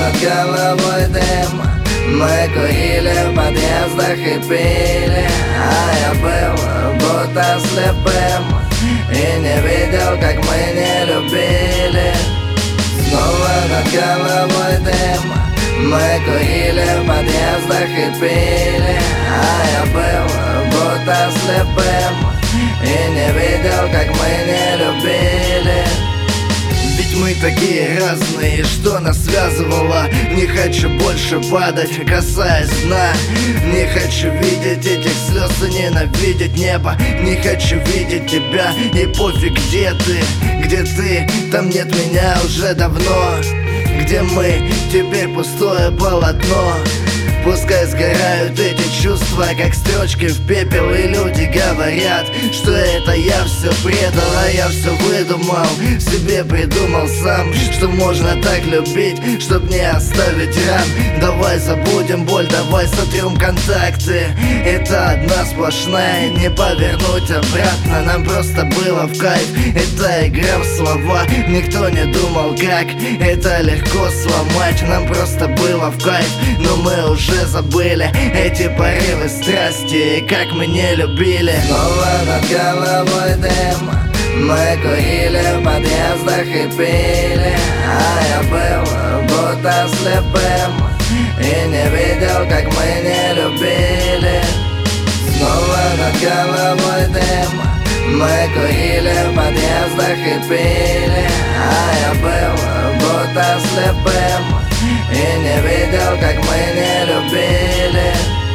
над головой дым. Мы курили в подъездах и пили, а я был будто слепым и не видел, как мы не любили. Снова над головой дым. Мы курили в подъездах и пили, а я был будто слепым и не видел, как мы не любили. Ведь мы такие разные, что нас связывало. Не хочу больше падать, касаясь дна. Не хочу видеть этих слез и ненавидеть небо. Не хочу видеть тебя, и пофиг, где ты, там нет меня уже давно. Где мы, теперь пустое полотно. Пускай сгорают эти чувства, как строчки в пепел. И люди говорят, что это я все предал, а я все выдумал. Себе придумал сам, что можно так любить, чтоб не оставить ран. Давай забудем боль, давай сотрем контакты. Это одна сплошная, не повернуть обратно. Нам просто было в кайф, это игра в слова. Никто не думал, как это легко сломать. Нам просто было в кайф, но мы уже забыли эти порывы страсти, и как мы не любили. Снова над головой дым. Мы курили в подъездах и пили, а я был будто слепым и не видел, как мы не любили. Снова над головой дым. Мы курили в подъездах и пили, а я был будто слепым и не видел, как мы не любили.